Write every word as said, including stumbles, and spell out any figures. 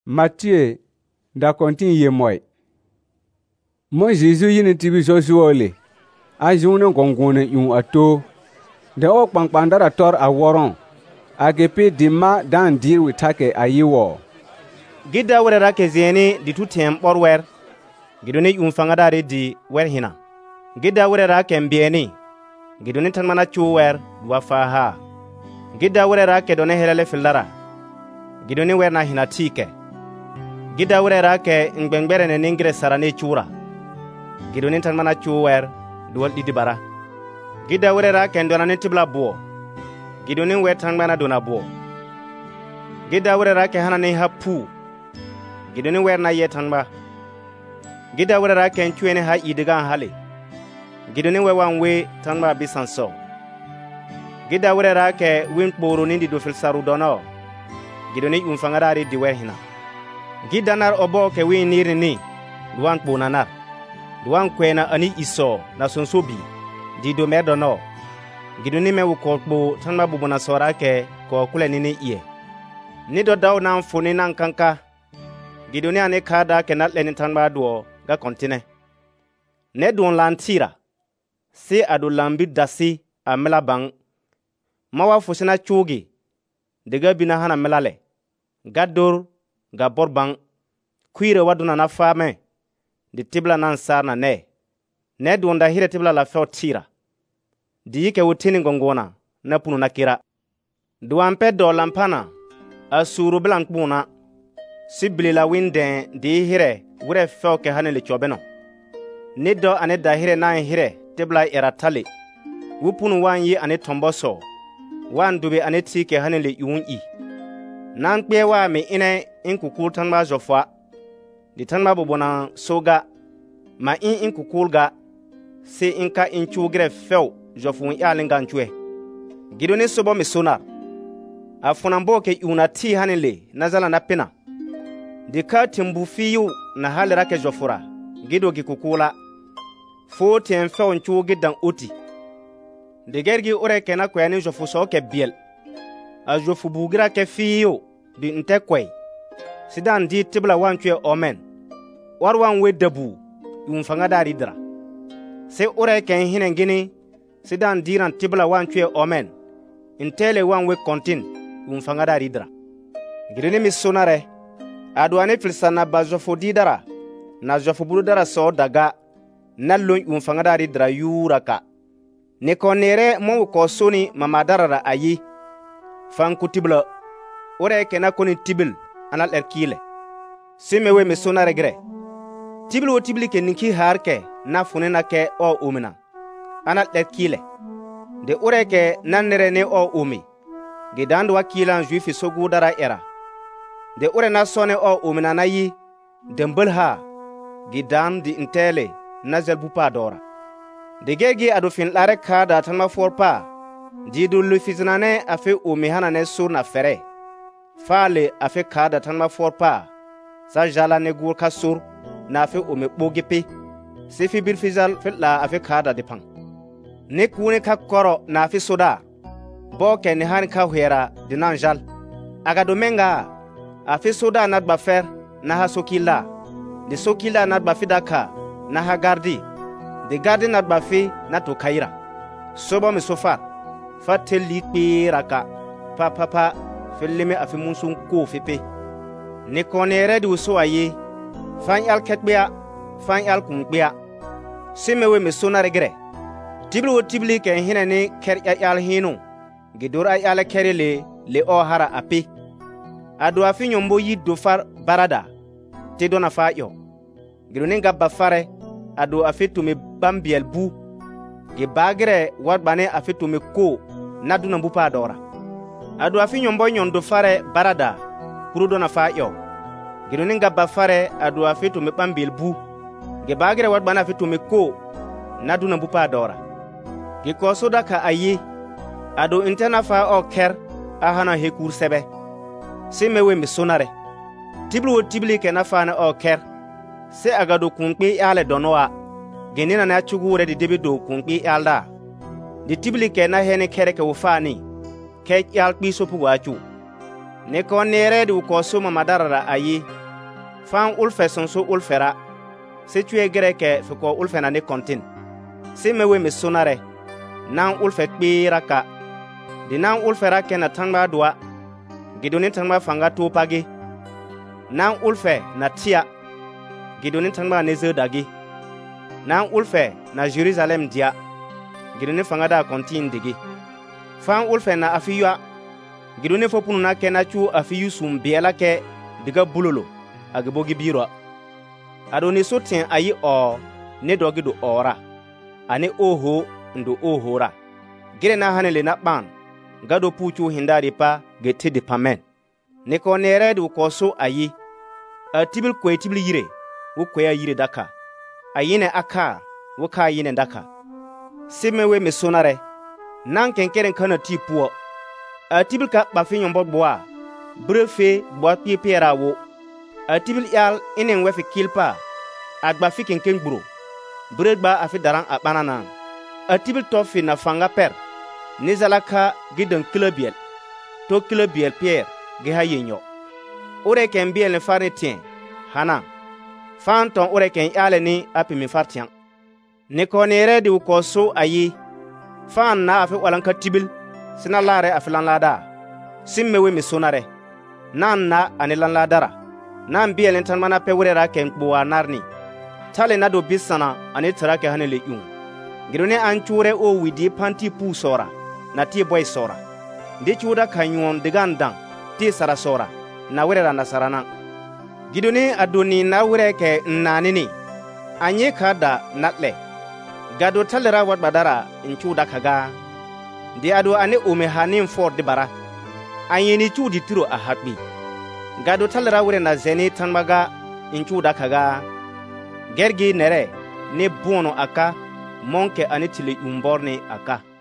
Matthieu da kontin ye moy. Mo Jésus yini tibi sosuole. A june gongone yun ato. De o kpankpandara tor a woron. A gepe dimma dan dir witake a yiwo. Gida wurera ke zeni di tutem borwer. Gidoni yun fangadare di wer hina. Gida wurera ke mbieni. Gidoni tanmana chuwer dwa faha. Gida wurera ke done helele filara. Gidoni werna hina tike. Gida wurera ke ngbengbere ne ningire sarane chura. Gidoni tanmana chuwer duwal didibara. Gida wurera ke ndona ne tibla buo. Gidoni wer tanmana dona buo. Gida wurera ke hana ne hapu. Gidoni werna ye tanba. Gida wurera ke nchuene ha idigan hale. Gidoni we wanwe tanba bisanso. Gida wurera ke winkboro nindi do filsaru dono. Gidoni umfangadari di wer hina. Gida nar obo ke wi niri ni duwan kpona nar. Duwan kwena ani iso na sonsobi di do merdo no. Gidoni me wukokbo tanba bubona sora ke ko kule nini iye. Ni do daw nan funi nan kanka. Gidoni ane kada ke natle ni tanba duo ga kontine. Ne duon lantira. Si adu lambi dasi a mela bang. Mawa fusina chugi. Diga bina hana melale. Gador ga borbang. Kuire waduna na fame. Di tibla nan sar na ne. Ne duonda hire tibla la feo tira. Di yike wutini ngongona na punu na kira. Duampe do lampana. Asuru bilan kpuna. Sibili la winden di hire wure feo ke hane le chobeno. Nido ane da hire na hire tibla eratali. Wupunu wan yi ane tomboso. Wan dubi ane tike hane le yun i. Nan kpe wa mi ine in kukul tanba zofwa. Di tanba bubona soga. Ma in in kukul ga. Si in ka in chugre feo zofun ya linga nchwe. Gidoni sobo mi sonar. Afunambo ke yuna ti hane le nazala na pina. Di ka timbu fiyu na halira ke zofura. Gido gi kukula. Fo tien feo nchu gidan uti. De gergi ure kena kwani jofu so ke biel. A jofu bugira ke fiyo di nte kwe. Sidan di tibla wanchwe omen. Warwan we debu yunfanga dari dra. Se ure ken hinen gini sidan diran tibla wanchwe omen. Intele wanwe kontin yunfanga dari dra. Girini misonare. Aduane filsana ba jofu di dara. Na jofu buru dara so daga. Nallon yunfanga dari dra yuraka. Ne konere mo ko soni mamadarara ayi fanku tibla ore kena koni tibil anal erkile simewe me sonare gre tibil wo tibli ke ninki harke na funena ke o umina anal erkile de ore ke nanere ne o umi gidandu wakilan juifi sogu dara era de ore na sone o umina na yi dembelha gidan di intele nazel bupa dora de gegi adu fin lare kada tanma forpa didu lufiznane afi umihana ne surna fere fale afi kada tanma forpa sa jala ne gur kasur na afi umi bogipi sifi bil fizal fitla afi kada dipang ne kune ka koro na afi soda boke ne han ka hwera dinan jal aga domenga afi soda nat ba fer na ha sokila de sokila nat ba fidaka na ha gardi de gardi nat ba fi na to kaira sobo mi sofa fatel likpi raka pa pa pa felleme afi munsun ko fepe ne konere du so ayi fan yal ketbea fan yal kunbea simewe mi sona regre tibli wo tibli ke hinane ker yal hinu gidur ay ala kerele le o hara api adu afi nyombo yiddo far barada te dona fa yo girone ngabba fare adu afitu me bambiel bu ge bagre wadbane afitu me ko naduna mbupa dora adu afi nyombo nyondo fare barada kurudo na fa yo gironi ngabba fare adu afitu me bambiel bu ge bagre wadbane afitu me ko naduna mbupa dora ge ko soda ka ayi adu intena fa o ker ahana hekur sebe simewe mi sonare tibli wo tibli ke na fa na o ker se agado kunkpi yale donoa genina na chugure di debi do kunkpi yalda di tibli ke na hene kere ke wufani ke yal kpi sopu wachu ne ko nere di ko suma madarara ayi Fan ulfe sonso ulfera. Se tue gereke fiko ulfena ne kontin. Se mewe me sonare. Nan ulfe kpiraka. Di nan ulfera ke na tangba dua. Gidoni tangba fanga topagi. Nan ulfe na tia. Gidoni tangba neze dagi. Nan ulfe na Jerusalem dia. Gidoni fanga da kontin digi. Fan ulfe na afiyua. Gidoni fopunu na ke na chu afiyu sumbiela ke diga bulolo. Agbogi biro. Adoni sotin ayi o ne dogido ora. Ane oho ndo ohora. Gire na hanele na ban. Gado puchu hindari pa gete de pamen. Neko nere du koso ayi. A tibil kwe tibil yire. Wu kwe ya yire daka. Ayine aka. Wuka yine daka. Simewe me sonare. Nan kenkeren kana ti puo. A tibil ka bafi nyombo boa. Brefe boa pie pera wo. A tibil yal inen wefi kilpa. Agba fi kenken bro. Bregba afi daran abanana. A tibil tofi na fanga per. Nizalaka gidan kilobiel. To kilobiel pier geha yenyo. Ore ken biel ne farne tien. Hana. Fanton ore ken yale ni api mi fartian. Ne konere di ukoso ayi. Fan na afi walanka tibil. Sina lare afi lanlada. Simmewe mi sonare. Nan na anilan ladara. Nan biel entan mana pe wurera ken buwa narni. Tale na do bisana ane tarake hanele yung. Girone anchure o widi panti pu sora. Na ti boy sora. De chuda kanyon digandang. Ti sara sora. Na wurera nasarana. Gidone adoni na wureke nanini. Anye kada natle. Gado talera wat badara inchuda kaga. De ado ane ome hanim for de bara. Anye ni chudi tiro ahatbi. Gado talera wure na zeni tanmaga inchuda kaga. Gergi nere ne bono aka monke anitili umborne aka.